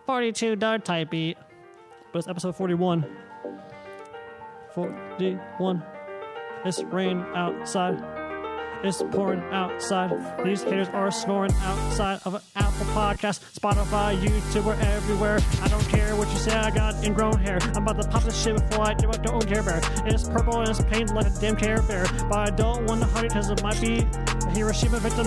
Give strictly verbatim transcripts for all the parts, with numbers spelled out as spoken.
forty-two dart type beat. But it's episode forty-one. forty-one. It's rain outside. It's pouring outside. These haters are snoring outside of an Apple podcast, Spotify, YouTube, or everywhere. I don't care what you say, I got ingrown hair. I'm about to pop this shit before I do it. Don't care bear. It's purple and it's painted like a damn Care Bear. But I don't want to hurt it because it might be a Hiroshima victim.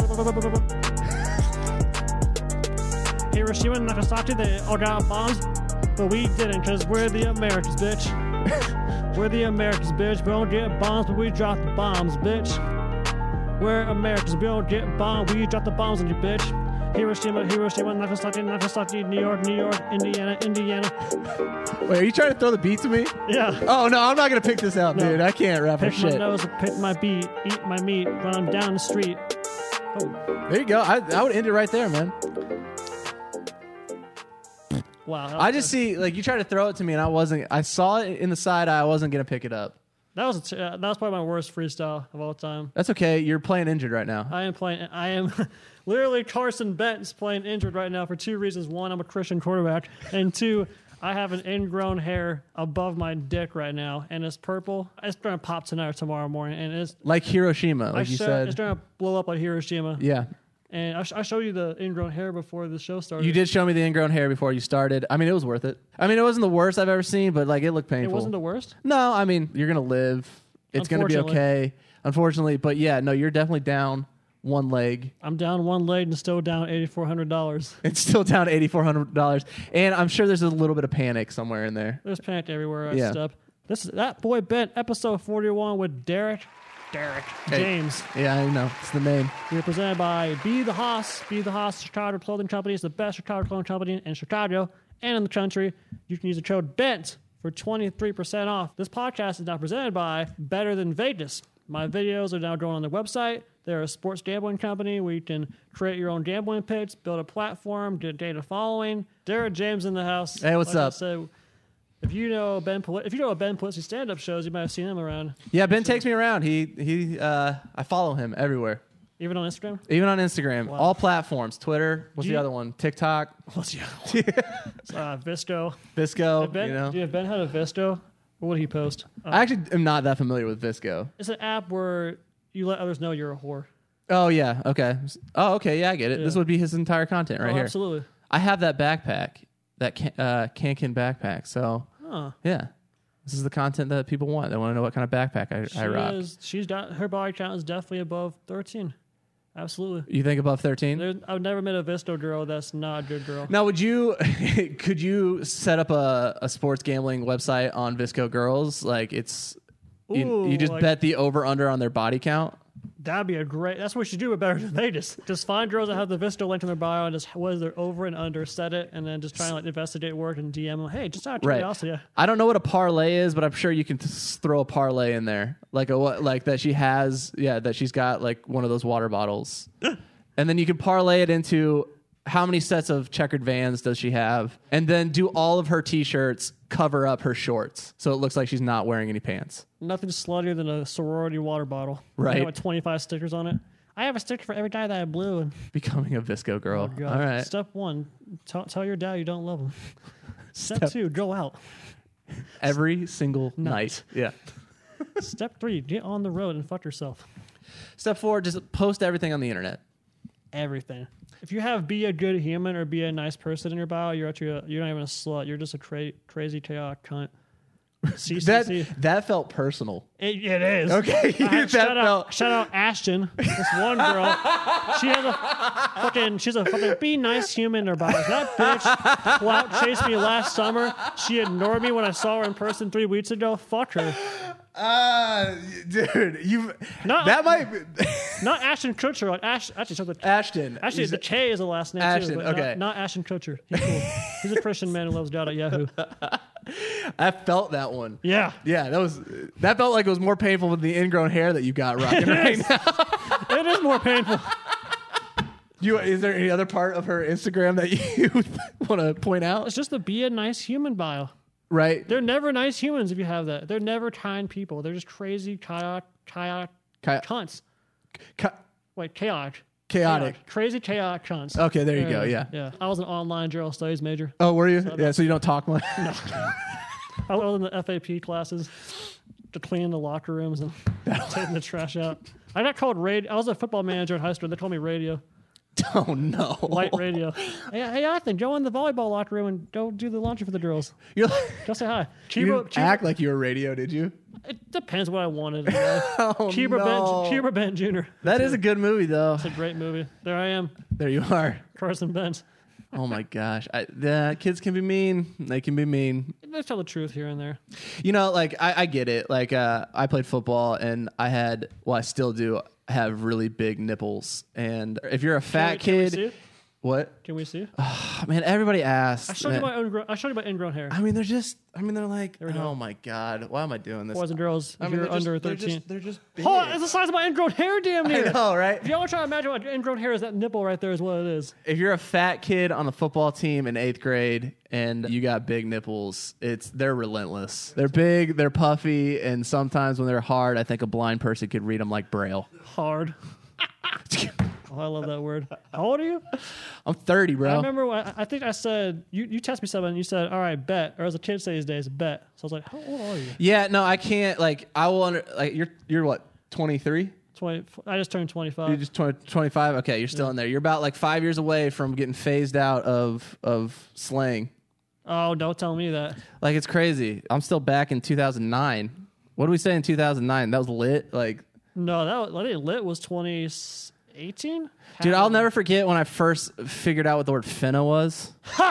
Hiroshima and Nagasaki, they all got bombs. But we didn't because we're the Americans, bitch. We're the Americans, bitch. We don't get bombs, but we drop the bombs, bitch. We're Americans. We don't get bombed. We drop the bombs on you, bitch. Hiroshima, Hiroshima, Nagasaki, Nagasaki, New York, New York, Indiana, Indiana. Wait, are you trying to throw the beat to me? Yeah. Oh, no, I'm not going to pick this out, no. dude. I can't rap for shit. Pick my shit. nose, pick my beat, eat my meat, run down the street. Oh. There you go. I, I would end it right there, man. Wow. I just see, like, you tried to throw it to me, and I wasn't, I saw it in the side eye. I wasn't going to pick it up. That was a, uh, that was probably my worst freestyle of all time. That's okay. You're playing injured right now. I am playing. I am literally Carson Benton's playing injured right now for two reasons. One, I'm a Christian quarterback, and two, I have an ingrown hair above my dick right now, and it's purple. It's gonna pop tonight or tomorrow morning, and it's like Hiroshima, like I you show, said. It's gonna blow up like Hiroshima. Yeah. And I, sh- I showed you the ingrown hair before the show started. You did show me the ingrown hair before you started. I mean, it was worth it. I mean, it wasn't the worst I've ever seen, but like it looked painful. It wasn't the worst? No, I mean, you're gonna live. It's going to be okay, unfortunately. But yeah, no, you're definitely down one leg. I'm down one leg and still down eight thousand four hundred dollars. It's still down eight thousand four hundred dollars. And I'm sure there's a little bit of panic somewhere in there. There's panic everywhere I yeah. step. This is That Boy Bent, episode forty-one with Derek. Derek hey. James. Yeah, I know. It's the name. We're presented by Be the Hoss. Be the Hoss Chicago Clothing Company is the best Chicago clothing company in Chicago and in the country. You can use the code BENT for twenty-three percent off. This podcast is now presented by Better Than Vegas. My videos are now going on their website. They're a sports gambling company where you can create your own gambling picks, build a platform, get data following. Derek James in the house. Hey, what's like up? So, if you know Ben, Poli- if you know Ben Polizzi stand-up shows, you might have seen him around. Yeah, Ben takes me around. He he. Uh, I follow him everywhere. Even on Instagram? Even on Instagram. Wow. All platforms. Twitter. What's do the you, other one? TikTok. What's the other one? uh, Visco. Visco. Ben, you know? do you have Ben had a Visco? What would he post? Uh, I actually am not that familiar with Visco. It's an app where you let others know you're a whore. Oh, yeah. Okay. Oh, okay. Yeah, I get it. Yeah. This would be his entire content right oh, here. Absolutely. I have that backpack, that can, uh, Kanken backpack. So, huh. yeah. This is the content that people want. They want to know what kind of backpack I, she I rock. Is, she's got, her body count is definitely above thirteen. Absolutely. You think above thirteen? There, I've never met a Visto girl that's not a good girl. Now, would you, could you set up a, a sports gambling website on Visco Girls? Like, it's, Ooh, you, you just like, bet the over-under on their body count? That'd be a great, that's what we should do with Better Than Vegas. Just find girls that have the Visto link in their bio and just, what is their over and under, set it, and then just try and like investigate work and D M them. Hey, just out of curiosity. Right. I don't know what a parlay is, but I'm sure you can th- throw a parlay in there. Like a what, like that she has, yeah, that she's got like one of those water bottles. And then you can parlay it into how many sets of checkered Vans does she have? And then do all of her T-shirts cover up her shorts so it looks like she's not wearing any pants. Nothing sluttier than a sorority water bottle. Right. With twenty-five stickers on it. I have a sticker for every guy that I blew. And becoming a Visco girl. Oh, all right. Step one, t- tell your dad you don't love him. Step, Step two, go out. Every single night. Yeah. Step three, get on the road and fuck yourself. Step four, just post everything on the internet. Everything. If you have be a good human or be a nice person in your bio, you're actually a, you're not even a slut. You're just a cra- crazy chaotic cunt. C C C. That that felt personal. It, it is. Okay. that shout felt... out, shout out Ashton. This one girl. She has a fucking. She's a fucking be nice human in her bio. That bitch clout chased me last summer. She ignored me when I saw her in person three weeks ago. Fuck her. Uh, dude, you not that might be not Ashton Kutcher. Like Ash, actually, so the, Ashton. Actually, the K is the last name Ashton, too. But okay. Not, not Ashton Kutcher. He's cool. He's a Christian man who loves God at Yahoo. I felt that one. Yeah, yeah, that was that felt like it was more painful than the ingrown hair that you got rocking right is. now. It is more painful. You is there any other part of her Instagram that you want to point out? It's just the be a nice human bio. Right. They're never nice humans if you have that. They're never kind people. They're just crazy, chaotic, chaotic, Chi- cunts. Chi- Wait, chaotic. Chaotic. Yeah, crazy chaotic cunts. Okay, there you go. Yeah. Yeah. I was an online general studies major. Oh, were you? So yeah. So you don't talk much. I was in the F A P classes to clean the locker rooms and taking the trash out. I got called radio. I was a football manager in high school. They called me radio. Oh no. Light radio. Hey, hey, I think go in the volleyball locker room and go do the laundry for the girls. You're like, Go say hi. you Chiba, didn't Chiba, act like you were radio, did you? It depends what I wanted. You know? Oh Chiba no. Ben, Chiba Ben Junior That is a good movie, though. It's a great movie. There I am, There you are. Carson Benz. Oh my gosh. I, yeah, kids can be mean. They can be mean. They tell the truth here and there. You know, like I, I get it. Like uh, I played football, and I had, well, I still do have really big nipples. And if you're a fat Can we- can we kid, see it? what? Can we see? Oh, man, everybody asks. I showed you man. my own. Gro- I showed you my ingrown hair. I mean, they're just. I mean, they're like. we go. Oh my god, why am I doing this? Boys and girls, if I mean, you're they're just- under they're thirteen. just, they're just big. Oh, it's the size of my ingrown hair, damn near. I know, right? If y'all want to try to imagine what ingrown hair is, that nipple right there is what it is. If you're a fat kid on a football team in eighth grade and you got big nipples, it's they're relentless. They're big, they're puffy, and sometimes when they're hard, I think a blind person could read them like Braille. Hard. Oh, I love that word. How old are you? I'm thirty, bro. I remember when, I think I said, you, you test me something, and you said, all right, bet. Or as a kid say these days, bet. So I was like, how old are you? Yeah, no, I can't. Like, I will. Under, like, you're you're what? twenty-three? twenty. I just turned twenty-five. You're just twenty, twenty-five? Okay, you're still Yeah. in there. You're about like five years away from getting phased out of of slang. Oh, don't tell me that. Like, it's crazy. I'm still back in two thousand nine. What did we say in two thousand nine? That was lit. Like, No, that was, I think lit was twenty eighteen. dude, I'll never forget when I first figured out what the word finna was.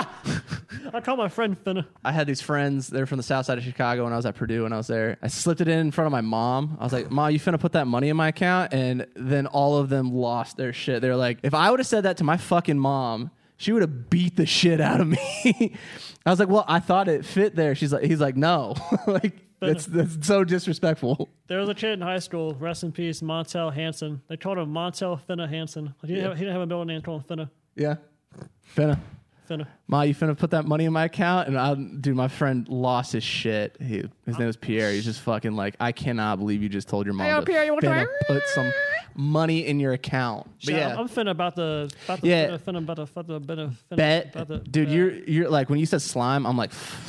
I call my friend Finna. I had these friends. They're from the south side of Chicago when I was at Purdue when I was there. I slipped it in in front of my mom. I was like, Mom, you finna put that money in my account? And then all of them lost their shit. They're like, if I would have said that to my fucking mom, she would have beat the shit out of me. I was like, well, I thought it fit there. She's like, he's like, no. Like, that's, that's so disrespectful. There was a kid in high school, rest in peace, Montel Hansen. They called him Montel Finna Hansen. He didn't, Yeah. have, he didn't have a middle name, they called him Finna. Yeah. Finna. Finna. Ma, you finna put that money in my account? And I, dude, my friend lost his shit. He, his name was Pierre. He's just fucking like, I cannot believe you just told your mom Hey, to Pierre, you want to finna try? put some money in your account. But Shout- yeah, I'm finna about the about the Yeah. finna, finna about the finna, finna, finna bet, about the, dude. uh, You're you're like when you said slime, I'm like,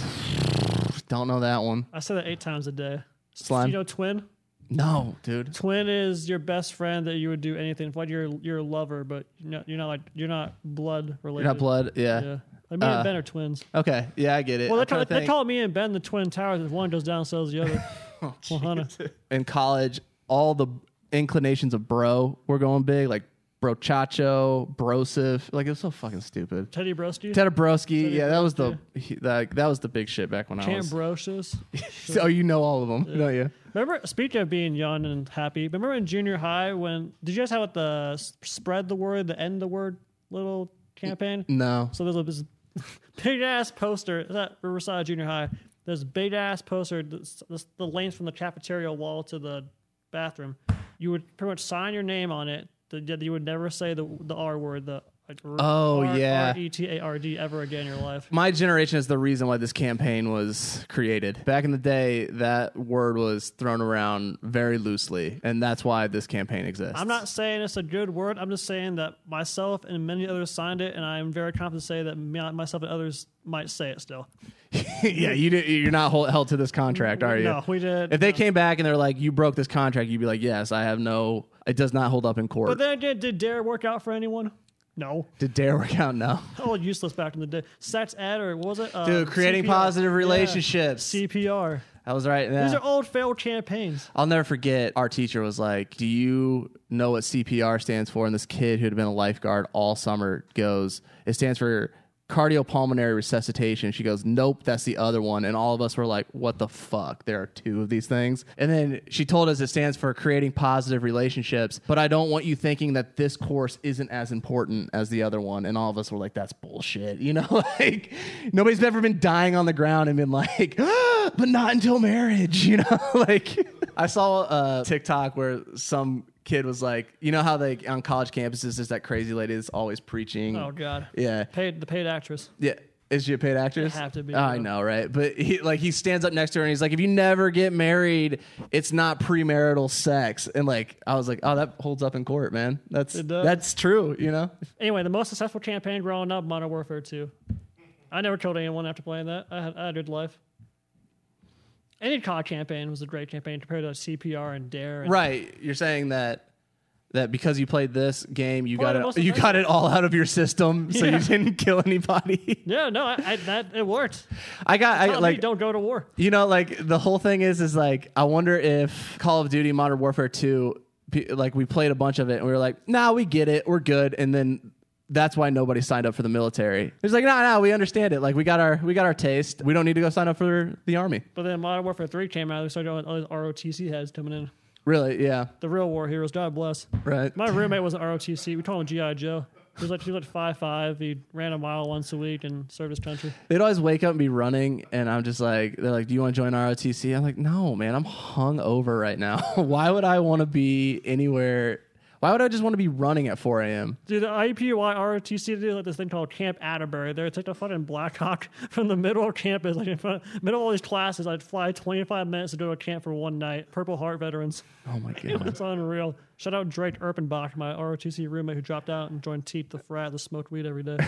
don't know that one. I say that eight times a day. Slime? You know, twin. No, dude. Twin is your best friend that you would do anything for. Like you're you're a lover, but you're not, you're not like you're not blood related. You're not blood. Yeah. Yeah. Like me Uh, and Ben are twins. Okay. Yeah, I get it. Well, they I'm trying call, to they think. call me and Ben the twin towers. If one goes down, so does the other. Oh, Well, Hannah. jeez. In college, all the inclinations of bro were going big, like brochacho, brosif. Like it was so fucking stupid. Teddy Broski. Ted Broski, Teddy yeah, that was the Broski. he, that, that was the big shit back when I was. Chambrosius. So you know all of them, don't you? Remember, speaking of being young and happy, remember in junior high when, did you guys have the s- spread the word, the end the word little campaign? No. So there's a this big ass poster it's at Riverside Junior High. There's a big ass poster, this, this, the length from the cafeteria wall to the bathroom. You would pretty much sign your name on it. That you would never say the the R word, the like, Oh, R- yeah. R E T A R D ever again in your life. My generation is the reason why this campaign was created. Back in the day, that word was thrown around very loosely, and that's why this campaign exists. I'm not saying it's a good word. I'm just saying that myself and many others signed it, and I'm very confident to say that me, myself and others might say it still. yeah, you did, you're not hold, held to this contract, are you? No, we did. If they no. came back and they're like, "You broke this contract," you'd be like, "Yes, I have no. It does not hold up in court." But then again, did Dare work out for anyone? No. Did Dare work out? No. Oh, useless back in the day. Sex ed or what was it? Uh, Dude, creating C P R. positive Yeah. relationships. C P R. I was right. Yeah. These are old failed campaigns. I'll never forget. Our teacher was like, "Do you know what C P R stands for?" And this kid who had been a lifeguard all summer goes, "It stands for cardiopulmonary resuscitation." She goes, "Nope, that's the other one." And all of us were like, "What the fuck? There are two of these things." And then she told us it stands for creating positive relationships. But I don't want you thinking that this course isn't as important as the other one. And all of us were like, "That's bullshit." You know, like nobody's ever been dying on the ground and been like, ah, "But not until marriage." You know, like I saw a TikTok where some kid was like, you know how they on college campuses there's that crazy lady that's always preaching. Oh God. Yeah. Paid the paid actress. Yeah. Is she a paid actress? They have to be, Oh, I bro. know, right? But he like he stands up next to her and he's like, if you never get married, it's not premarital sex. And like I was like, oh, that holds up in court, man. That's It does. that's true, you know? Anyway, the most successful campaign growing up, Modern Warfare two. I never killed anyone after playing that. I had, I had a good life. Any C O D campaign was a great campaign compared to C P R and Dare. And Right. You're saying that that because you played this game, you Probably the got most it you effective. got it all out of your system, so Yeah. you didn't kill anybody. Yeah, no, I, I, that it worked. I got I Tell me, like don't go to war. you know, like the whole thing is, is like, I wonder if Call of Duty Modern Warfare two, pe- like we played a bunch of it and we were like, nah, we get it. We're good. And then that's why nobody signed up for the military. It's like, no, no, we understand it. Like we got our, we got our taste. We don't need to go sign up for the army. But then Modern Warfare three came out. They started all all these R O T C heads coming in. Really? Yeah. The real war heroes, God bless. Right. My roommate was an R O T C. We called him G I Joe. He was like he was like five five. He ran a mile once a week and served his country. They'd always wake up and be running, and I'm just like, they're like, do you want to join R O T C? I'm like, no, man, I'm hung over right now. Why would I want to be anywhere? Why would I just want to be running at four a.m.? Dude, the I P Y R O T C did like this thing called Camp Atterbury. There, it's like a fucking Blackhawk from the middle of campus, like in front, middle of all these classes. I'd fly twenty-five minutes to do a camp for one night. Purple Heart veterans. Oh my God. It's unreal. Shout out Drake Erpenbach, my R O T C roommate who dropped out and joined Teep the frat that smoked weed every day.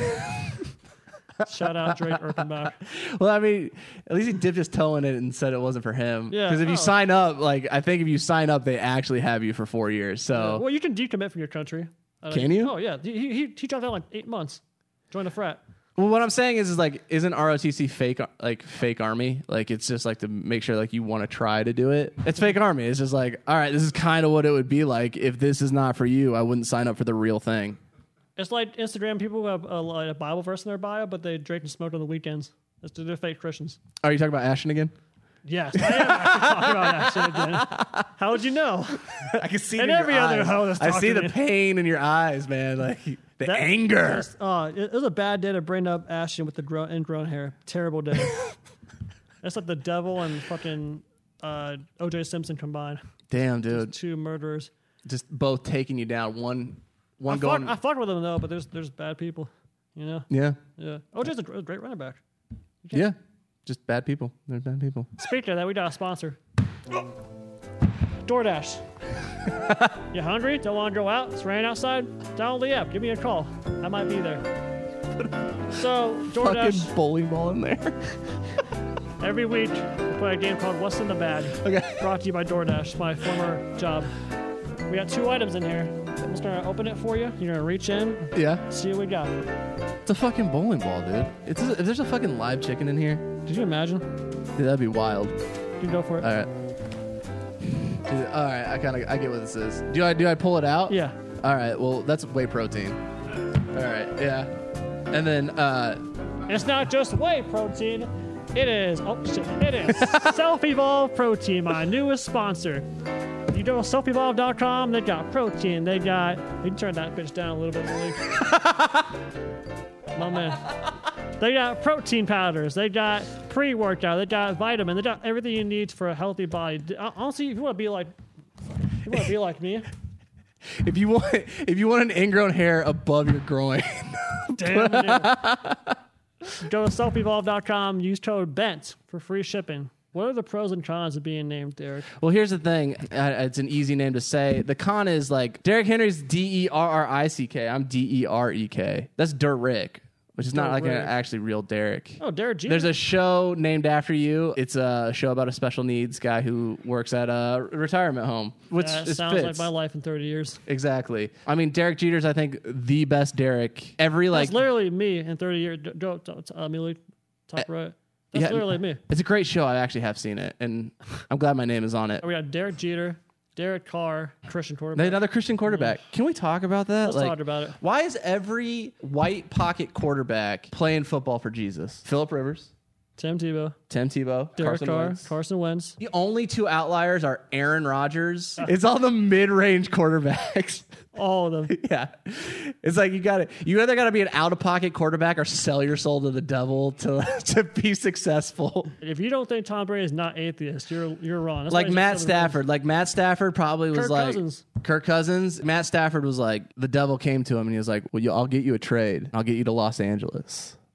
Shout out Drake Erpenbach. Well, I mean, at least he dipped his toe in it and said it wasn't for him. Yeah. Because if you Oh. sign up, like, I think if you sign up, they actually have you for four years. So, Well, you can decommit from your country. I don't- Can you? Oh yeah, he he, he dropped out in like eight months. Joined the frat. well, what I'm saying is, is like, isn't R O T C fake, like, fake army? Like, it's just like to make sure, like, you want to try to do it. It's fake army. It's just like, all right, this is kind of what it would be like. If this is not for you, I wouldn't sign up for the real thing. It's like Instagram people who have a, like a Bible verse in their bio, but they drink and smoke on the weekends. That's they're fake Christians. Are you talking about Ashton again? Yes, I am actually talking about that shit again. How would you know? I can see And every other hoe that's I see talking the to me. pain in your eyes, man. Like, the That- anger. Just, uh, it, it was a bad day to bring up Ashton with the grown, ingrown hair. Terrible day. That's like the devil and fucking uh, O J Simpson combined. Damn, dude. Two murderers. Just both taking you down. One, one I going. fuck, I fuck with them though, but there's there's bad people. You know. yeah. Yeah. O J's a gr- great running back. Yeah. Just bad people. They're bad people. Speaking of that, we got a sponsor. DoorDash. You hungry? Don't want to go out? It's raining outside? Download the app. Give me a call. I might be there. So, DoorDash, Fucking bowling ball in there. every week, we play a game called What's in the Bag? Okay. Brought to you by DoorDash, my former job. We got two items in here. I'm just going to open it for you. You're going to reach in, Yeah. see what we got. It's a fucking bowling ball, dude. It's a, if there's a fucking live chicken in here, Did you imagine? dude, that'd be wild. You can go for it. All right. Dude, all right. I kind of I get what this is. Do I do I pull it out? Yeah. All right. Well, that's whey protein. All right. Yeah. And then uh, It's not just whey protein. It is, oh shit, it is Self-Evolve Protein, my newest sponsor. You go to self evolve dot com, they got protein, they got, you can turn that bitch down a little bit, Malik. My man. They got protein powders, they got pre-workout, they got vitamin, they got everything you need for a healthy body. Honestly, if you want to be like, if you want to be like me, if you want if you want an ingrown hair above your groin, damn it. Go to self evolve dot com, use code BENT for free shipping. What are the pros and cons of being named Derek? well, here's the thing. Uh, it's an easy name to say. The con is like Derrick Henry's D E R R I C K. I'm D E R E K. That's Derrick, which is not like an Derrick. actually real Derek. Oh, Derek Jeter. There's a show named after you. It's a show about a special needs guy who works at a retirement home, which That is sounds fits. like my life in thirty years. Exactly. I mean, Derek Jeter's, I think, the best Derek. Every like, That's literally me in thirty years. Go, uh, Mili, top right. That's yeah, literally me. it's a great show. I actually have seen it, and I'm glad my name is on it. We got Derek Jeter, Derek Carr, Christian quarterback. Another Christian quarterback. Can we talk about that? Let's talk about it. Why is every white pocket quarterback playing football for Jesus? Phillip Rivers, Tim Tebow, Tim Tebow, Derek Carson Carr, Wentz. Carson Wentz. The only two outliers are Aaron Rodgers. It's all the mid-range quarterbacks. All of them. Yeah, it's like you got to you either got to be an out-of-pocket quarterback or sell your soul to the devil to to be successful. If you don't think Tom Brady is not atheist, you're you're wrong. That's why Like he's Matt so- Stafford. Like Matt Stafford probably was Kirk like Cousins. Kirk Cousins. Matt Stafford was like the devil came to him and he was like, "Well, you, I'll get you a trade. I'll get you to Los Angeles."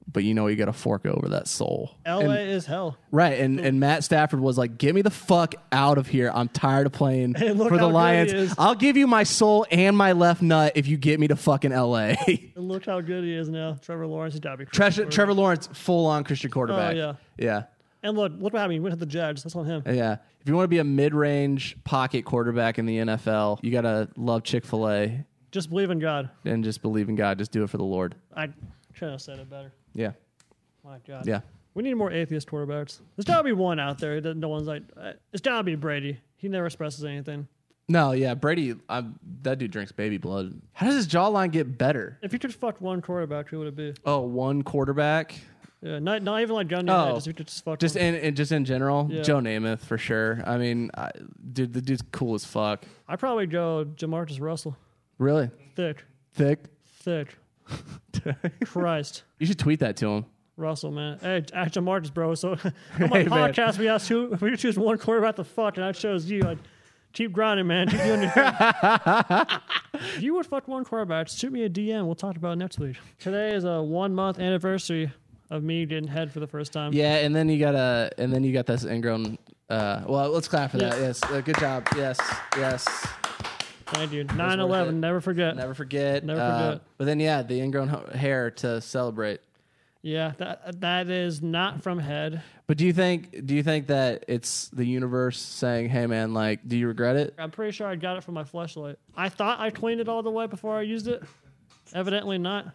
but you know you got to fork over that soul. L A And- is hell. Right, and, and Matt Stafford was like, "Get me the fuck out of here! I'm tired of playing Hey, look for the how good Lions. he is. I'll give you my soul and my left nut if you get me to fucking L A." And look how good he is now. Trevor Lawrence, he's got to be Trevor, Trevor Lawrence, full on Christian quarterback. Oh, yeah. yeah, And look, look what happened. He went to the Jags. That's on him. yeah. If you want to be a mid-range pocket quarterback in the N F L, you gotta love Chick-fil-A Just believe in God. and just believe in God. Just do it for the Lord. I should have said it better. Yeah, My God. yeah. We need more atheist quarterbacks. There's got to be one out there that no one's like, uh, it's got to be Brady. He never expresses anything. No, yeah. Brady, I'm, that dude drinks baby blood. How does his jawline get better? If you could fuck one quarterback, who would it be? Oh, one quarterback. Yeah, not not even like Gundy. Oh, just, if you could just fuck Just one. in, in just in general, Yeah. Joe Namath for sure. I mean, I, dude, the dude's cool as fuck. I'd probably go Jamarcus Russell. Really Thick. thick. Thick. Christ. You should tweet that to him. Russell, man. Hey, ask Jamarcus, bro. So on my Hey, man. podcast, we asked who, if we could choose one quarterback to fuck, and I chose you. I'd keep grinding, man. Keep doing your thing. If you would fuck one quarterback, shoot me a D M. We'll talk about it next week. Today is a one month anniversary of me getting head for the first time. Yeah, and then you got a, and then you got this ingrown. Uh, well, let's clap for that. Yeah. Yes, uh, good job. Yes, yes. Thank you. nine eleven, it. never forget. Never forget. Never Uh, forget. but then, yeah, the ingrown ho- hair to celebrate. Yeah, that that is not from head. But do you think? Do you think that it's the universe saying, "Hey, man, like, do you regret it?" I'm pretty sure I got it from my fleshlight. I thought I cleaned it all the way before I used it. Evidently not.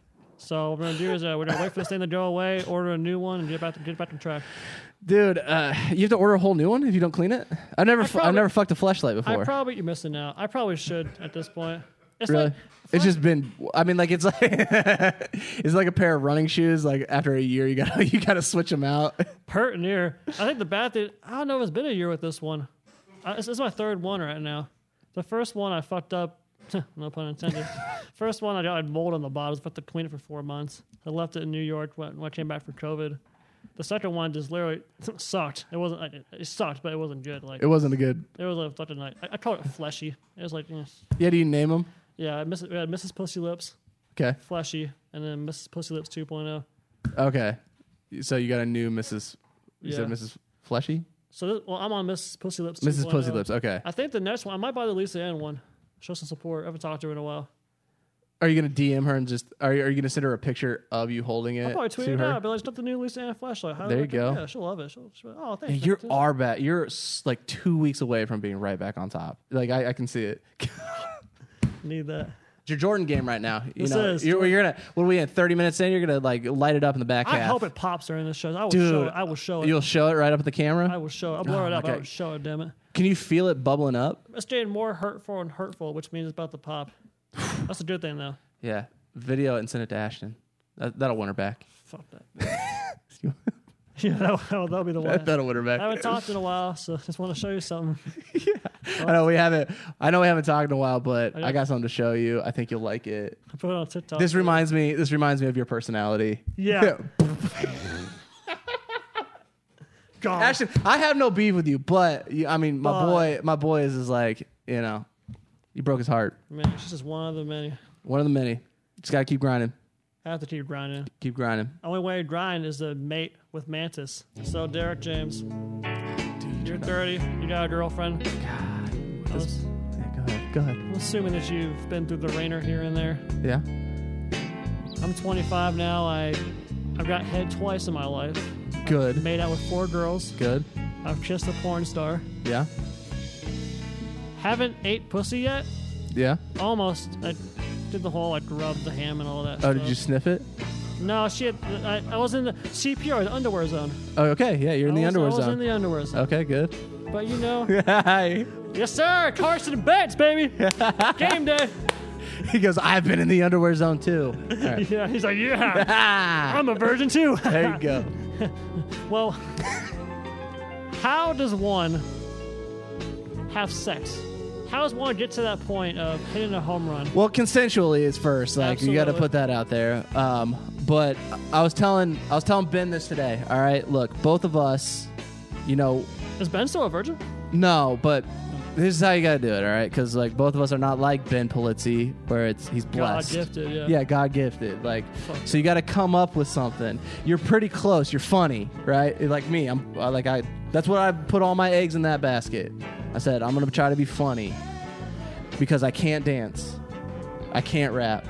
So what we're gonna do is uh, we're gonna wait for this thing to go away, order a new one, and get back to get back on track. Dude, uh, you have to order a whole new one if you don't clean it. I've never, I fu- probably- I've never fucked a fleshlight I before. probably you're missing out. I probably should at this point. It's Really? like It's just been. I mean, like it's like it's like a pair of running shoes. Like after a year, you gotta you gotta switch them out. hurt near. I think the bad thing. I don't know if it's been a year with this one. Uh, this is my third one right now. The first one I fucked up. No pun intended. First one I got had mold on the bottom. I was about to clean it for four months. I left it in New York when, when I came back from COVID. The second one just literally sucked. It wasn't. It, it sucked, but it wasn't good. Like It wasn't a good. it was a fucking like I, I call it fleshy. It was like eh. Yeah, do you name them? yeah, Missus We had Missus Pussy Lips, Okay. fleshy, and then Missus Pussy Lips two point oh. Okay. So you got a new Missus You Yeah. said Missus Fleshy? So this, well, I'm on Missus Pussy Lips. Missus 2.0. Pussy Lips. Okay. I think the next one I might buy the Lisa Ann one. Show some support. I haven't talked to her in a while. Are you gonna D M her and just are you, are you gonna send her a picture of you holding it I'll probably tweet to it her? out. But like, it's not the new Lisa Ann flashlight. How do There I you do- go. Yeah, she'll love it. She'll, she'll oh, Hey, thanks. you're thanks. are back. You're s- like two weeks away from being right back on top. Like I, I can see it. Need that. It's your Jordan game right now. You This know, is. you're, you're gonna. What are we at? Thirty minutes in, you're gonna like light it up in the back I half. hope it pops during this show. I will Dude, show it. I will show it. You'll show it right up at the I camera. will show it. I'll blur Oh, it up. I okay. will show it. Damn it. Can you feel it bubbling up? It's getting more hurtful and hurtful, which means it's about to pop. That's a good thing, though. Yeah. Video it and send it to Ashton. That, that'll win her back. Fuck that. Yeah, that'll, that'll be the one. That'll win her back. I haven't talked in a while, so just want to show you something. I know we haven't. I know we haven't talked in a while, but I I got something to show you. I think you'll like it. I put it on TikTok. This reminds me. This reminds me of your personality. Yeah. God. Ashton, I have no beef with you, but you, I mean, my But- boy, my boy is, is like, you know, you broke his heart. Man, she's just one of the many. One of the many. Just gotta keep grinding. I have to keep grinding. Keep grinding. Only way to grind is to mate with Mantis. So, Derek James, you're thirty. You got a girlfriend. I was, Yeah, go ahead. Go ahead. I'm assuming that you've been through the rainer here and there. Yeah. I'm twenty-five now. I, I've got head twice in my life. Good. Made out with four girls. Good. I've kissed a porn star. Yeah. Haven't ate pussy yet. Yeah. Almost. I did the whole like rub the ham and all that. Oh, stuff. did you sniff it? No, shit. I, I was in the C P R, the underwear zone. Oh, okay. Yeah, you're in I the was, underwear I was zone. in the underwear zone. Okay, good. But you know, Hi. yes sir, Carson and Betts, baby. Game day. He goes, I've been in the underwear zone too. All right. Yeah, he's like, yeah, Ah, I'm a virgin too. there you go. Well, how does one have sex? How does one get to that point of hitting a home run? Well, consensually is first. Like you got to Absolutely. put that out there. Um, but I was telling, I was telling Ben this today. All right, look, both of us, you know, Is Ben still a virgin? no, but this is how you gotta do it, all right? Because like both of us are not like Ben Polizzi, where it's he's blessed. God gifted, yeah. Yeah, God gifted. Like, Fuck. so you got to come up with something. You're pretty close. You're funny, right? Like me, I'm I, like I. That's what I put all my eggs in that basket. I said I'm gonna try to be funny because I can't dance, I can't rap,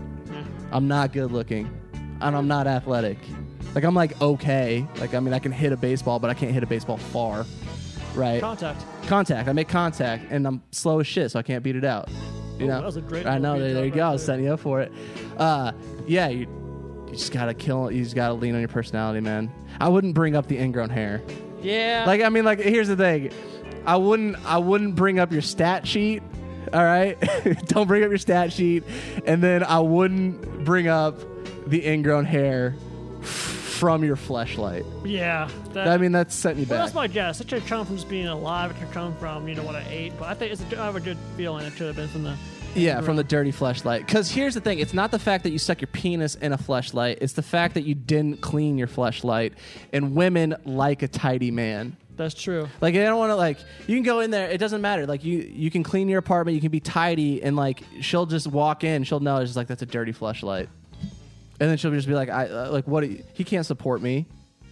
I'm not good looking, and I'm not athletic. Like I'm like okay. Like I mean I can hit a baseball, but I can't hit a baseball far, right? Contact. Contact. I make contact, and I'm slow as shit, so I can't beat it out. You Ooh, know, that was a great I know. little There, there you beat go. up I was right setting you up for it. Uh, yeah, you, you just gotta kill. You just gotta lean on your personality, man. I wouldn't bring up the ingrown hair. Yeah. Like, I mean, like, here's the thing. I wouldn't. I wouldn't bring up your stat sheet. All right, don't bring up your stat sheet, and then I wouldn't bring up the ingrown hair from your fleshlight. Yeah. That, I mean, that's setting you well, back. that's my guess. It should come from just being alive. It could come from, you know, what I ate. But I think it's a, I have a good feeling it should have been from the... Yeah, from the dirty fleshlight. Because here's the thing. It's not the fact that you stuck your penis in a fleshlight. It's the fact that you didn't clean your fleshlight. And women like a tidy man. That's true. Like, they don't want to, like, you can go in there. It doesn't matter. Like, you, you can clean your apartment. You can be tidy. And, like, she'll just walk in. She'll know it's just like, that's a dirty fleshlight. And then she'll just be like, I uh, like, what? You, he can't support me.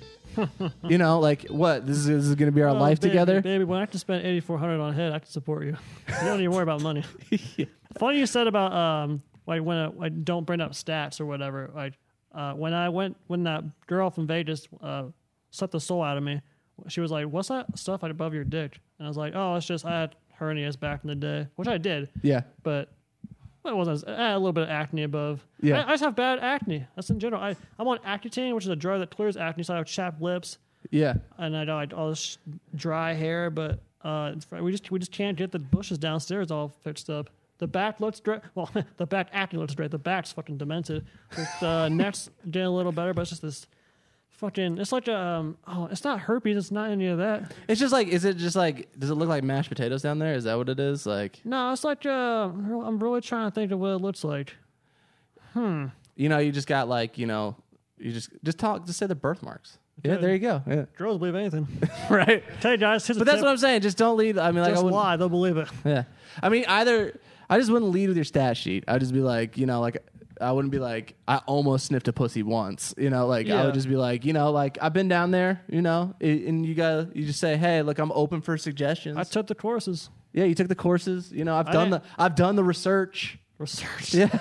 You know, like, what? This is, this is going to be our Oh, life baby, together? Baby, when I have to spend eighty-four hundred dollars on head, I can support you. You don't even worry about money. Yeah. Funny you said about um like when I, I don't bring up stats or whatever. Like uh, when I went when that girl from Vegas uh, sucked the soul out of me, she was like, "What's that stuff like above your dick?" And I was like, "Oh, it's just I had hernias back in the day," which I did, Yeah. but it wasn't. I had a little bit of acne above. Yeah. I, I just have bad acne. That's in general. I I'm on Accutane, which is a drug that clears acne, so I have chapped lips Yeah. and I know all this dry hair, but uh, it's, we just we just can't get the bushes downstairs all fixed up. The back looks great. Well, the back acne looks great. The back's fucking demented. The uh, neck's getting a little better, but it's just this fucking. It's like a um. Oh, it's not herpes. It's not any of that. It's just like, is it just like, does it look like mashed potatoes down there? Is that what it is? Like, No, it's like uh. I'm really trying to think of what it looks like. Hmm. you know, you just got like, you know, you just, just talk, just say the birthmarks. Yeah, there you go. Yeah. Girls believe anything. Right. Tell you guys, here's But a that's tip. what I'm saying. Just don't lead. I mean, like, Just I wouldn't, lie. They'll believe it. yeah. I mean, either, I just wouldn't lead with your stat sheet. I'd just be like, you know, like, I wouldn't be like, I almost sniffed a pussy once. You know, like, I Yeah. would just be like, you know, like, I've been down there, you know, i- and you got, you just say, hey, look, I'm open for suggestions. I took the courses. yeah, you took the courses. You know, I've I done the, didn't- I've done the research. Research. Yeah.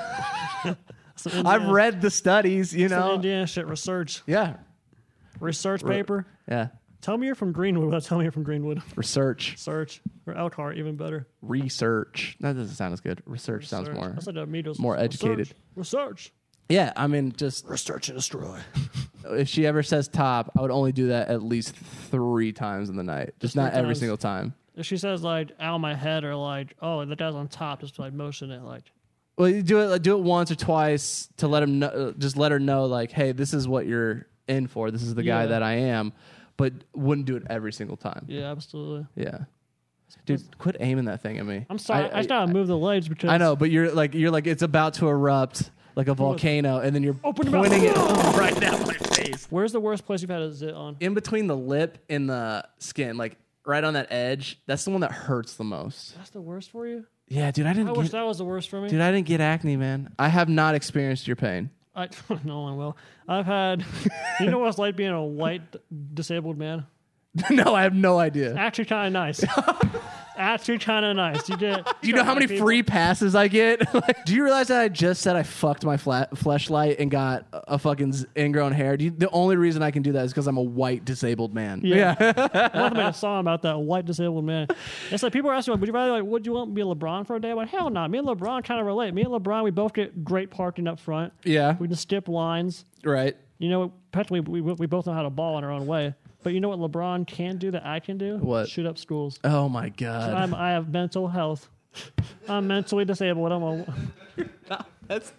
Some I've Indiana- read the studies, you some know. Indiana shit. Research. Yeah. Research Re- paper. Yeah. Tell me you're from Greenwood without telling me you're from Greenwood. Research. Search. Or Elkhart, even better. Research. That doesn't sound as good. Research, sounds Research. more. That's like a Meadows. more Research. educated. Research. Yeah, I mean, just Research and destroy. if she ever says top, I would only do that at least three times in the night. Just, Just not three every times. single time. If she says like ow my head or like oh the guy's on top, just like motion it like Well, you do it like, do it once or twice to let him know. uh, Just let her know, like, hey, this is what you're in for. This is the guy Yeah. that I am. But wouldn't do it every single time. yeah absolutely. Yeah, dude, quit aiming that thing at me. I'm sorry. I, I, just gotta move the legs because I know, but you're like you're like it's about to erupt like a volcano, and then you're Open your pointing it mouth. right at my face. Where's the worst place you've had a zit on? In between the lip and the skin, like right on that edge. That's the one that hurts the most. That's the worst for you. Yeah, dude, I didn't I wish get, that was the worst for me. dude, I didn't get acne, man. I have not experienced your pain. I no one will. I've had. You know what it's like being a white disabled man? No, I have no idea. Actually, kind of nice. Actually, kind of nice. You get. Do you know how many free passes I get? Like, do you realize that I just said I fucked my flat fleshlight and got a fucking z- ingrown hair? Do you, the only reason I can do that is because I'm a white disabled man. Yeah. I want to make a song about that white disabled man. It's like people are asking, would you rather like, would you want to be LeBron for a day? I'm like, hell no. Me and LeBron kind of relate. Me and LeBron, we both get great parking up front. Yeah. We can skip lines. Right. You know, practically we, we we both know how to ball in our own way. But you know what LeBron can do that I can do? What? Shoot up schools. Oh my god. I'm, I have mental health. I'm mentally disabled. I'm a, That's.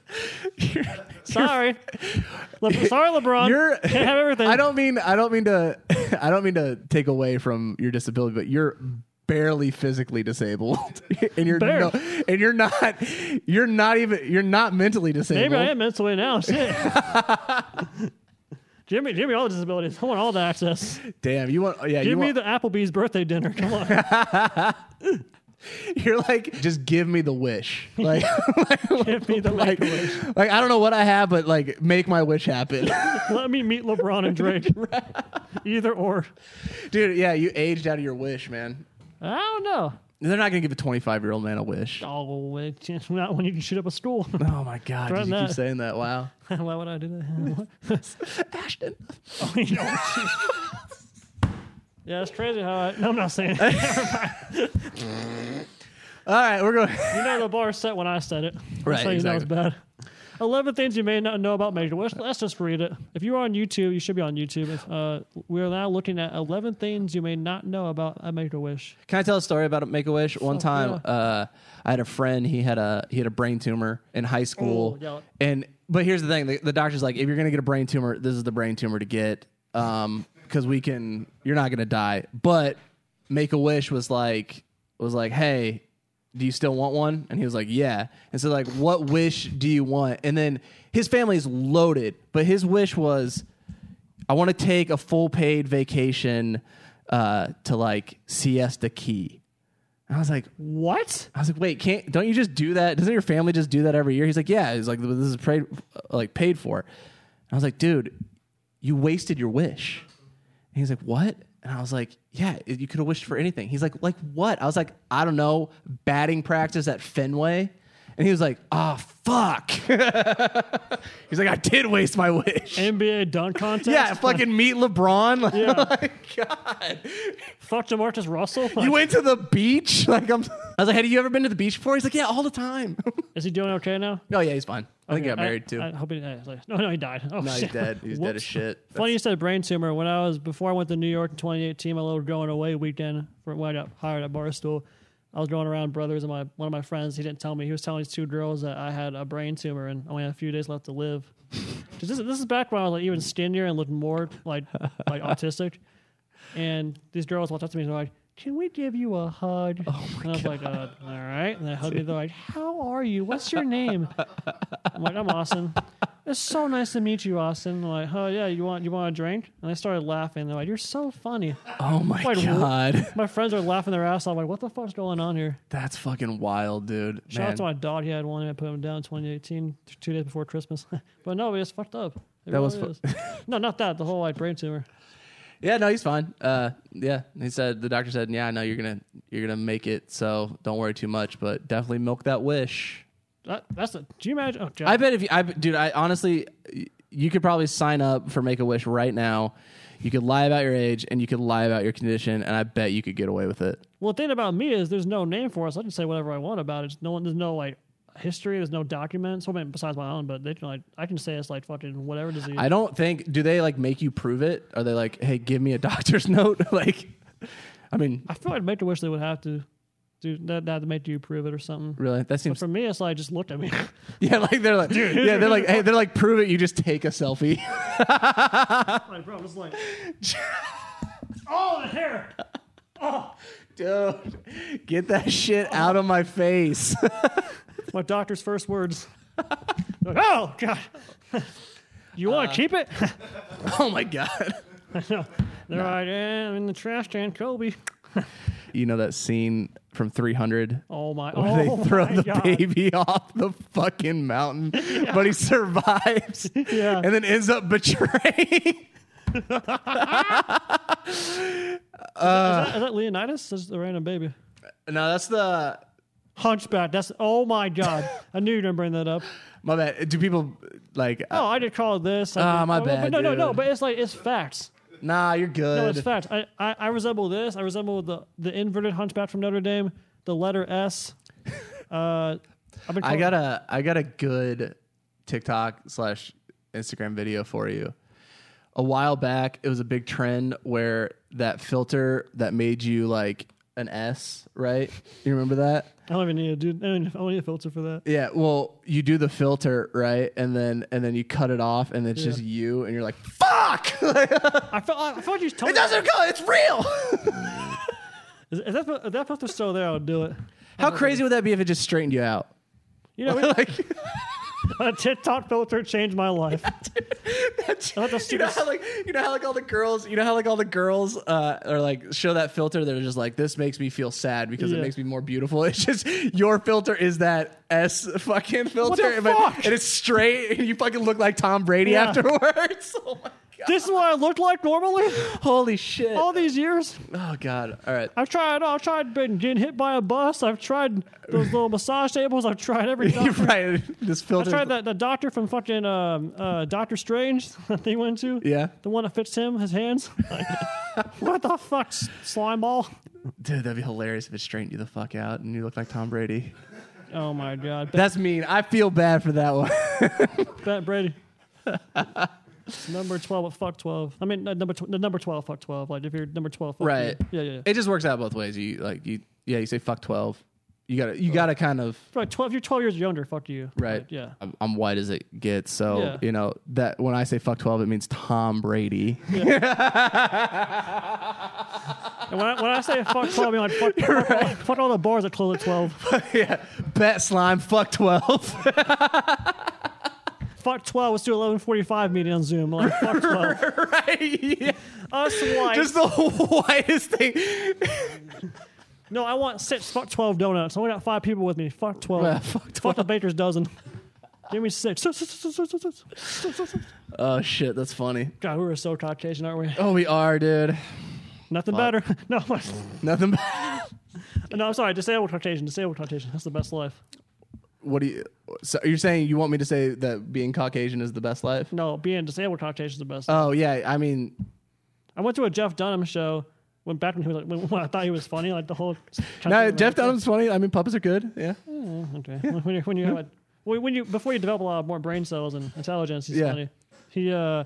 sorry. Le, sorry, LeBron. You're. Can't have everything. I don't mean. I don't mean to. I don't mean to take away from your disability, but you're barely physically disabled, and you're no, Barely. and you're not. You're not even. You're not mentally disabled. Maybe I am mentally now. Shit. Jimmy, Jimmy, all the disabilities. I want all the access. Damn. You want? Yeah. Give you me want, the Applebee's birthday dinner. Come on. You're like, just give me the wish. Like, like Give me the like, Make-A-Wish. like, I don't know what I have, but like, make my wish happen. Let me meet LeBron and Drake. Either or. Dude, yeah, you aged out of your wish, man. I don't know. They're not going to give a twenty-five-year-old man a wish. Oh, it's not when you can shoot up a school. Oh, my God. Did Threaten you keep that. saying that? Wow. Why would I do that? Ashton. Oh, you know. Yeah, it's crazy how I... No, I'm not saying it. All right, we're going. You know the bar set when I said it. That's Right, how you know it's exactly. bad. eleven things you may not know about Make-A-Wish. Let's just read it. If you're on YouTube, you should be on YouTube. If, uh, we are now looking at eleven things you may not know about a Make-A-Wish. Can I tell a story about Make-A-Wish? One Oh, time, yeah. uh, I had a friend. He had a he had a brain tumor in high school, Oh, yeah. and but here's the thing: the, the doctor's like, if you're gonna get a brain tumor, this is the brain tumor to get, um, because we can. You're not gonna die. But Make-A-Wish was like was like, hey, do you still want one? And he was like, yeah. And so like, what wish do you want? And then his family's loaded, but his wish was, I want to take a full paid vacation uh, to like Siesta Key. And I was like, What? I was like, wait, can't don't you just do that? Doesn't your family just do that every year? He's like, yeah. He's like, this is paid, like paid for. And I was like, dude, you wasted your wish. And he's like, what? And I was like, yeah, you could have wished for anything. He's like, like what? I was like, I don't know, batting practice at Fenway. And he was like, oh, fuck. He's like, I did waste my wish. N B A dunk contest? Yeah, fucking meet LeBron. Like, Yeah. like, God. Fuck DeMarcus Russell? Like, You went to the beach? Like I'm I was like, have you ever been to the beach before? He's like, yeah, all the time. is he doing okay now? Oh yeah, he's fine. I think he got I- married too. I, hope he, I was like, no, no, he died. Oh, no, he's shit. dead. He's dead as Whoops. shit. Funny you said brain tumor. When I was before I went to New York in twenty eighteen, my little going away weekend for when I got hired at Barstool. I was going around brothers and my one of my friends. He didn't tell me. He was telling these two girls that I had a brain tumor and only had a few days left to live. 'Cause this, this is back when I was like even skinnier and looked more like like autistic. And these girls walked up to me and they're like, "Can we give you a hug?" Oh my and I was like, uh, "All right." And they hugged me. They're like, "How are you? What's your name?" I'm like, "I'm Austin." It's so nice to meet you, Austin. I'm like, oh yeah, you want you want a drink? And they started laughing. They're like, "You're so funny." Oh my Like, God. My friends are laughing their ass off. Like, what the fuck's going on here? That's fucking wild, dude. Shout Man. out to my dog. He had one. I put him down in twenty eighteen, t- two days before Christmas. But no, it's fucked up. It That was really fu- is. No, not that. The whole like brain tumor. Yeah, no, he's fine. Uh, yeah, he said the doctor said, yeah, no, you're gonna you're gonna make it. So don't worry too much, but definitely milk that wish. That, that's the. Do you imagine? Oh, God. I bet if you, I, dude, I honestly, you could probably sign up for Make a Wish right now. You could lie about your age and you could lie about your condition, and I bet you could get away with it. Well, the thing about me is there's no name for us. I can say whatever I want about it. No one. There's no like history. There's no documents. So I mean, besides my own, but they can like I can say it's like fucking whatever disease. I don't think. Do they like make you prove it? Are they like, hey, give me a doctor's note? Like, I mean, I feel like Make a Wish they would have to do that. That to make you prove it or something. really, that But seems. for me, it's like just look at me. Yeah, like they're like, yeah, they're like, hey, they're like, prove it. You just take a selfie. Like, bro, just like, oh, the hair. Oh, Dude, get that shit out of my face. my doctor's first words. Like, oh God, you want to keep it? Oh my God. No. They're like, yeah, I'm in the trash can, Kobe. You know that scene from three hundred Oh my! where Oh they throw my the God. baby off the fucking mountain, but he survives Yeah. and then ends up betraying. is, that, is that Leonidas? That's the random baby. No, that's the. Hunchback. That's oh my God! I knew you were gonna bring that up. My bad. Do people like. Oh, I did call it this. I Ah, did- my oh, bad, But no, no, no. dude. But it's like it's facts. Nah, you're good. No, it's facts. I, I, I resemble this. I resemble the the inverted hunchback from Notre Dame. The letter S. Uh, I've been I called- got a I got a good TikTok slash Instagram video for you. A while back, it was a big trend where that filter that made you like an S, right? You remember that? I don't even need a dude. I don't even- I don't need a filter for that. Yeah. Well, you do the filter, right, and then and then you cut it off, and it's Yeah. just you, and you're like, "Fuck!" it I felt I felt like you told me. doesn't go. It's real. If if that if that filter's still there, I would do it. How crazy would that be if it just straightened you out? You know, we, Like, A TikTok filter changed my life. That's, I like the you know stupid- how like you know how like all the girls you know how like all the girls uh are like show that filter. They're just like, this makes me feel sad because Yeah. it makes me more beautiful. It's just your filter is that S fucking filter, the but- fuck? and it's straight, and you fucking look like Tom Brady Yeah. afterwards. Oh my god! This is what I look like normally. Holy shit! All these years, Oh god! All right. I've tried. I've tried been getting hit by a bus. I've tried those little massage tables. I've tried every You're doctor. right. This I filter. tried that the doctor from fucking um, uh, Doctor Strange that they went to. Yeah, The one that fits him, his hands. Like, what the fuck, s- slime ball? dude, that'd be hilarious if it straightened you the fuck out and you look like Tom Brady. Oh my god. Bet, That's mean. I feel bad for that one. bet Brady. Number twelve, but fuck twelve. I mean, uh, number tw- the number twelve, fuck twelve. Like if you're number twelve, fuck Right. you. Yeah, yeah. yeah. It just works out both ways. You like you yeah, you say fuck twelve. You gotta you gotta kind of Right, twelve. You're twelve years younger. Fuck you. right. Yeah. I'm, I'm white as it gets, so Yeah. you know that when I say fuck twelve, it means Tom Brady. And when I, when I say fuck twelve, I mean like fuck, fuck, all, fuck all the bars that close at twelve. Yeah, bet slime. Fuck twelve. Fuck twelve. Let's do eleven forty-five meeting on Zoom. Like fuck twelve. Right. Yeah. Us white. Just the whitest thing. No, I want six. Fuck twelve donuts. I only got five people with me. Fuck twelve. Yeah, fuck Fuck twelve. the baker's dozen. Give me six. Oh shit, that's funny. God, we were so Caucasian, aren't we? Oh, we are, dude. Nothing Fuck. better. No, Nothing. no, I'm sorry. Disabled Caucasian. Disabled Caucasian. That's the best life. What do you? So you're saying you want me to say that being Caucasian is the best life? No, being disabled Caucasian is the best. life. Oh yeah, I mean, I went to a Jeff Dunham show when back when he was like, when, when I thought he was funny, like the whole. no, Jeff Dunham's funny. I mean, puppets are good. Yeah. Oh, okay. When you when you have a, when when you before you develop a lot more brain cells and intelligence, he's Yeah. funny. He uh,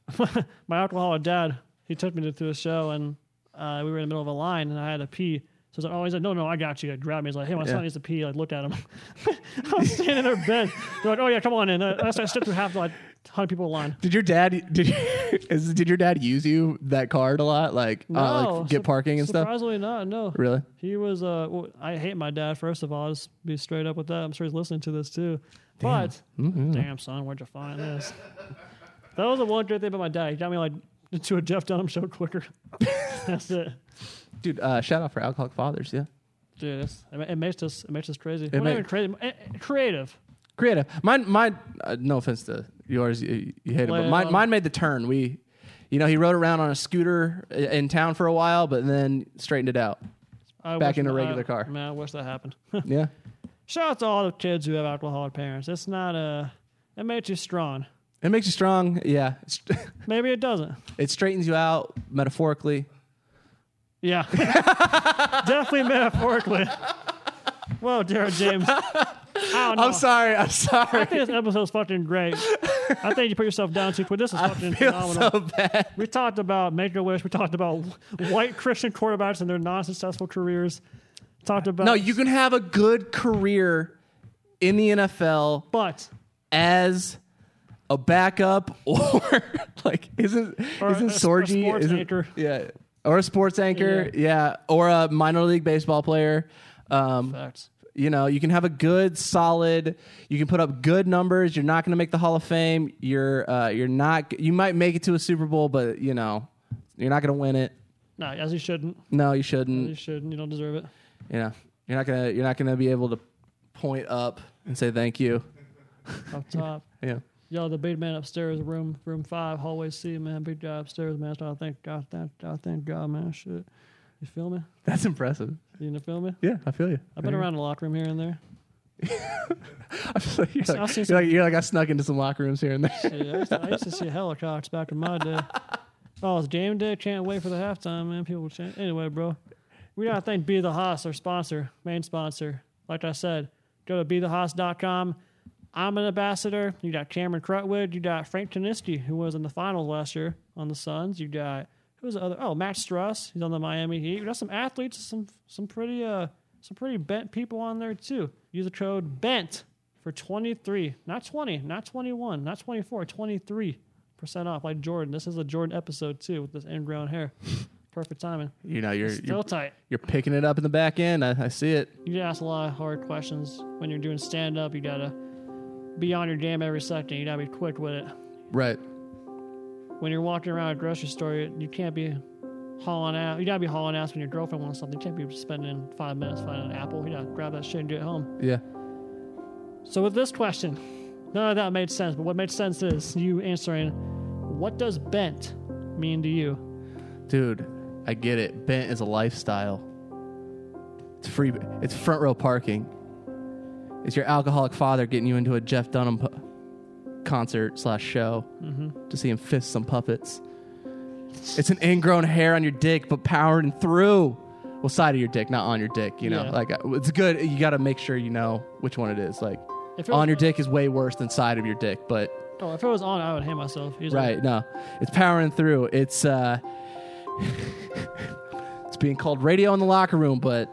my alcoholic dad, he took me to, to a show and uh, we were in the middle of a line and I had to pee. So I was like, oh, he's like, no, no, I got you. Like, grabbed me. He's like, hey, my Yeah. son needs to pee. Like, looked at him. I was standing in their bed. They're like, oh yeah, come on in. Uh, I stepped through half like hundred people in line. Did your dad did you, is, did your dad use you that card a lot, like No, uh, like get sup- parking and stuff? Surprisingly not. No. Really? He was. Uh, well, I hate my dad. First of all, I'll just be straight up with that. I'm sure he's listening to this too. But Mm-hmm. damn, son, where'd you find this? That was the one good thing about my dad. He got me like into a Jeff Dunham show quicker. That's it, Dude, uh, shout out for Alcoholic Fathers. Yeah, dude. It's, it makes us. It makes us crazy. It Well, not ma- even crazy. eh, eh, Creative. creative. Mine, mine. Uh, no offense to yours, you, you hate it, but Well, mine, mine made the turn. We, you know, he rode around on a scooter i- in town for a while, but then straightened it out. I Back wish in a my- regular car. Man, I wish that happened. Yeah. Shout out to all the kids who have alcoholic parents. It's not a. It makes you strong. It makes you strong. Yeah. It's- Maybe it doesn't. It straightens you out metaphorically. Yeah. Definitely metaphorically. Whoa, Jared James. I don't know. I'm sorry. I'm I sorry. think this episode's fucking great. I think you put yourself down too quick. This is I fucking feel phenomenal. so bad. We talked about Make-A-Wish. We talked about white Christian quarterbacks and their non-successful careers. Talked about No, you can have a good career in the N F L but as a backup or like isn't Or isn't a- a Sorgi sports isn't, anchor. yeah, or a sports anchor, yeah. or a minor league baseball player. Um, facts. you know, you can have a good, solid. You can put up good numbers. You're not going to make the Hall of Fame. You're uh, you're not. You might make it to a Super Bowl, but you know, you're not going to win it. No, as you shouldn't. No, you You shouldn't. shouldn't. You don't deserve it. You know, you're not gonna you're not gonna be able to point up and say thank you. Up top. Yeah. Yo, the big man upstairs, room room five, hallway C, man. Big guy upstairs, man. So I thank God, thank God, thank God, man. Shit. You feel me? That's impressive. You know, feel me? Yeah, I feel you. I've been around the locker room here and there. I feel like you're, I've like, seen you're, like, you're like I snuck into some locker rooms here and there. Yeah, I, used to, I used to see helicopters back in my day. Oh, it's game day. Can't wait for the halftime, man. People change. Anyway, bro, we gotta thank Be the Hoss, our sponsor, main sponsor. Like I said, go to be the hoss dot com. I'm an ambassador. You got Cameron Crutwood. You got Frank Taniski, who was in the finals last year on the Suns. You got who's the other? Oh, Matt Struss. He's on the Miami Heat. We got some athletes, some some pretty uh some pretty bent people on there too. Use the code BENT for twenty-three, not twenty, not twenty-one, not twenty-four, twenty-three percent off. Like Jordan. This is a Jordan episode too with this ingrown hair. Perfect timing. You know, you're Still you're, tight. you're picking it up in the back end. I, I see it. You get asked a lot of hard questions when you're doing stand up. You gotta be on your game every second. You gotta be quick with it. Right. When you're walking around a grocery store, you can't be hauling out. You gotta be hauling ass when your girlfriend wants something. You can't be spending five minutes finding an apple. You gotta grab that shit and get home. Yeah. So with this question, none of that made sense. But what made sense is you answering, what does bent mean to you? Dude, I get it. Bent is a lifestyle. It's free. It's front row parking. It's your alcoholic father getting you into a Jeff Dunham pu- concert slash show Mm-hmm. to see him fist some puppets. It's an ingrown hair on your dick, but powering through. Well, side of your dick, not on your dick. You know, Yeah. like uh, it's good. You got to make sure you know which one it is. Like If it was, on your dick is way worse than side of your dick, but oh, if it was on, I would hate myself. Easily. right. No, it's powering through. It's uh, it's being called radio in the locker room, but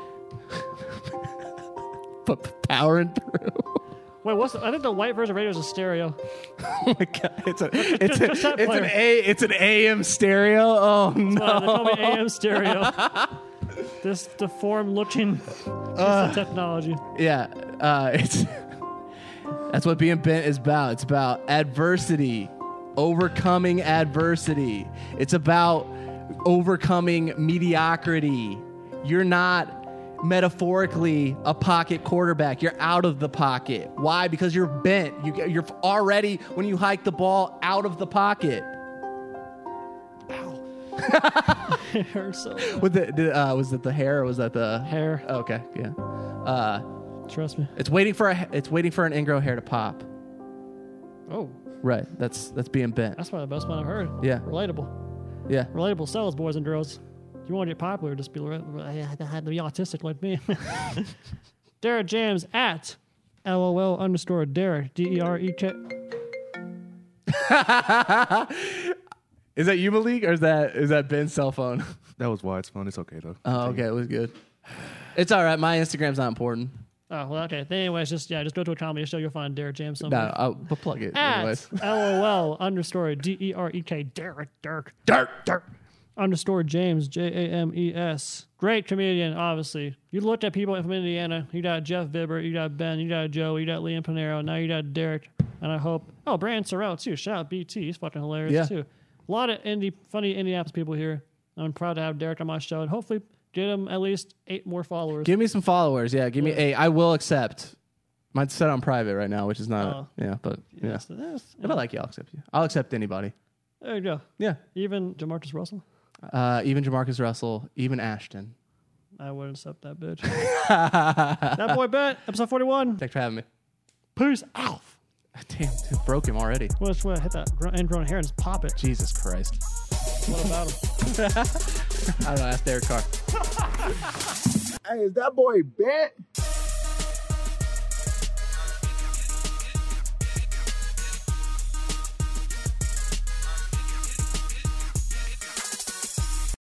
but powering through. Wait, what's the, I think the white version of radio is a stereo. Oh my god! It's a it's a, just that it's an player. a it's an A M stereo. Oh Well, they call me no! A M stereo. This deformed-looking piece of technology. Yeah, uh, it's that's what being bent is about. It's about adversity, overcoming adversity. It's about overcoming mediocrity. You're not metaphorically a pocket quarterback. You're out of the pocket. Why? Because you're bent. You, you're already, when you hike the ball, out of the pocket. It hurts so bad. With the, did, uh, was it the hair or was that the Hair. Okay, yeah. Uh, Trust me. it's waiting for a, it's waiting for an ingrown hair to pop. Oh, Right. That's that's being bent. that's probably the best one I've heard. Yeah. Relatable. Yeah. Relatable sells, boys and girls. If you want to get popular, just be, I had to be autistic like me. Derek James at LOL underscore Derek, D E R E K. Is that you, Malik, or is that is that Ben's cell phone? That was Wyatt's phone. It's okay though. Oh, okay, it was good. It's all right. My Instagram's not important. Oh, well, okay. Anyways, just, yeah, just go to a comedy show. You'll find Derek James somewhere. No, I'll but plug it. At Anyways. LOL underscore D E R E K Derek Derek Dirt, dirt. underscore James J A M E S. Great comedian, obviously. You looked at people from Indiana. You got Jeff Vibber, you got Ben, you got Joe, you got Liam Panero. Now you got Derek, and I hope. Oh, Brian Sorrell too. Shout out B T. He's fucking hilarious Yeah. too. A lot of indie, funny Indianapolis people here. I'm proud to have Derek on my show, and hopefully get him at least eight more followers. Give me some followers. Yeah, give me Yeah. eight. I will accept. Mine's set on private right now, which is not. Oh. Yeah, but yeah. Yes, yes, If I like you, I'll accept you. I'll accept anybody. There you go. Yeah. Even Jamarcus Russell. Uh, even Jamarcus Russell, even Ashton. I wouldn't accept that bitch. That boy bet. Episode forty-one. Thanks for having me. Peace out. Damn, dude, broke him already. Well, just want to hit that gr- ingrown hair and just pop it. Jesus Christ. What about him? I don't know. Ask Derek Carr. Hey, is that boy Bet?